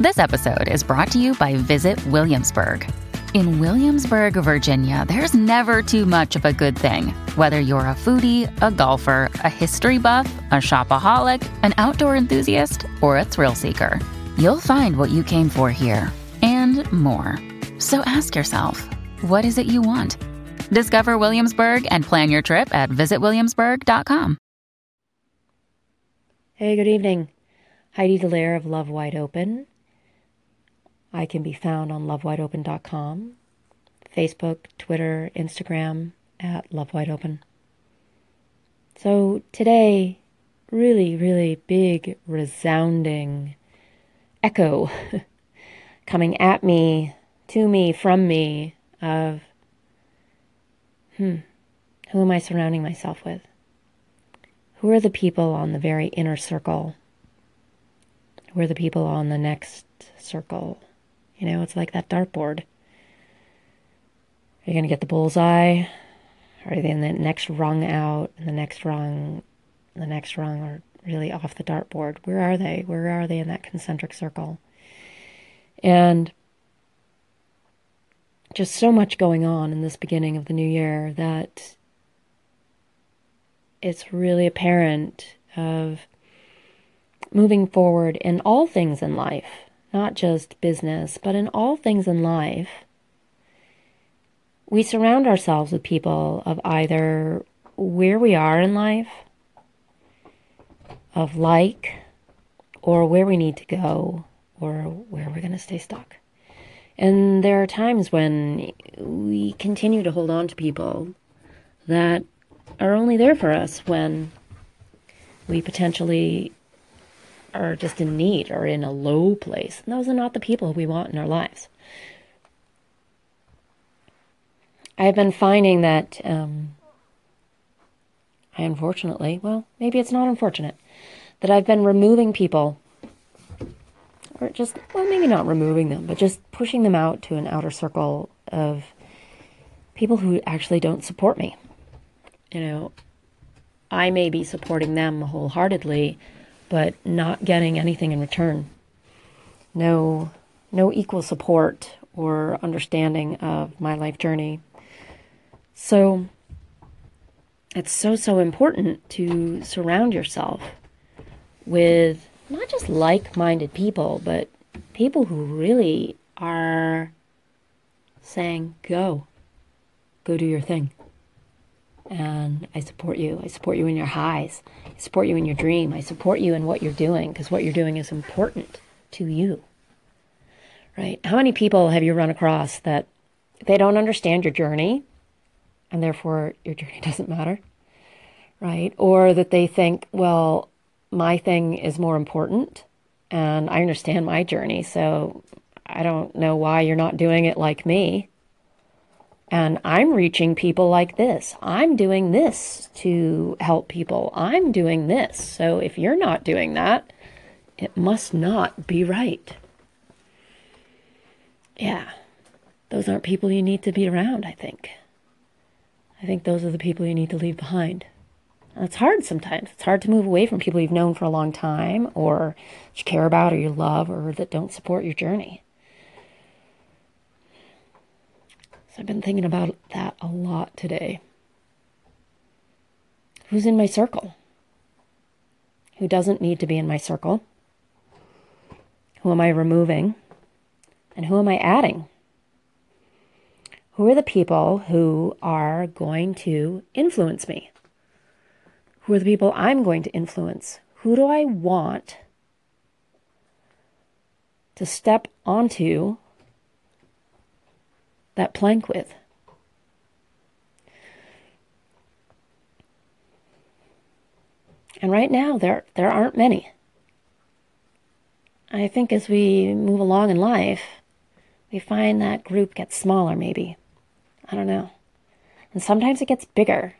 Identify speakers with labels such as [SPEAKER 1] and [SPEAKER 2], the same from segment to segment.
[SPEAKER 1] This episode is brought to you by Visit Williamsburg. In Williamsburg, Virginia, there's never too much of a good thing. Whether you're a foodie, a golfer, a history buff, a shopaholic, an outdoor enthusiast, or a thrill seeker, you'll find what you came for here and more. So ask yourself, what is it you want? Discover Williamsburg and plan your trip at visitwilliamsburg.com.
[SPEAKER 2] Hey, good evening. Heidi Dallaire of Love Wide Open. I can be found on lovewideopen.com, Facebook, Twitter, Instagram at Love Wide Open. So today, really, really big, resounding echo coming at me, to me, from me of, who am I surrounding myself with? Who are the people on the very inner circle? Who are the people on the next circle? You know, it's like that dartboard. Are you going to get the bullseye? Are they in the next rung out, and the next rung, or really off the dartboard? Where are they? Where are they in that concentric circle? And just so much going on in this beginning of the new year that it's really apparent of moving forward in all things in life. Not just business, but in all things in life, we surround ourselves with people of either where we are in life, of like, or where we need to go, or where we're going to stay stuck. And there are times when we continue to hold on to people that are only there for us when we potentially are just in need or in a low place. And those are not the people we want in our lives. I've been finding that I unfortunately, well, maybe it's not unfortunate, that I've been removing people, or just, well, maybe not removing them, but just pushing them out to an outer circle of people who actually don't support me. You know, I may be supporting them wholeheartedly, but not getting anything in return. No equal support or understanding of my life journey. So it's so important to surround yourself with not just like-minded people, but people who really are saying, go do your thing. And I support you. I support you in your highs. I support you in your dream. I support you in what you're doing, because what you're doing is important to you. Right? How many people have you run across that they don't understand your journey, and therefore your journey doesn't matter? Right? Or that they think, well, my thing is more important, and I understand my journey, so I don't know why you're not doing it like me. And I'm reaching people like this. I'm doing this to help people. I'm doing this. So if you're not doing that, it must not be right. Yeah. Those aren't people you need to be around, I think. I think those are the people you need to leave behind. And it's hard sometimes. It's hard to move away from people you've known for a long time, or that you care about, or you love, or that don't support your journey. So I've been thinking about that a lot today. Who's in my circle? Who doesn't need to be in my circle? Who am I removing? And who am I adding? Who are the people who are going to influence me? Who are the people I'm going to influence? Who do I want to step onto that plank with? And right now, there aren't many. I think as we move along in life, we find that group gets smaller, maybe. I don't know. And sometimes it gets bigger.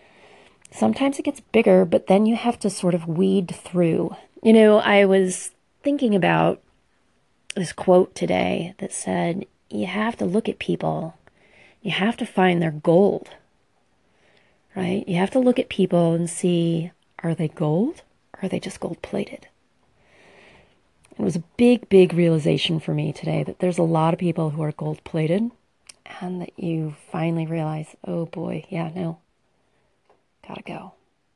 [SPEAKER 2] But then you have to sort of weed through. You know, I was thinking about this quote today that said, you have to look at people. You have to find their gold, right? You have to look at people and see, are they gold or are they just gold-plated? It was a big, big realization for me today that there's a lot of people who are gold-plated, and that you finally realize, oh boy, yeah, no, gotta go.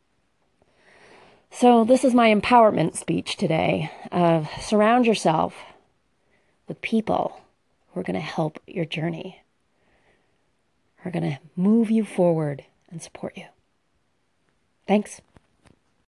[SPEAKER 2] So this is my empowerment speech today. Surround yourself with people who are going to help your journey, who are going to move you forward and support you. Thanks.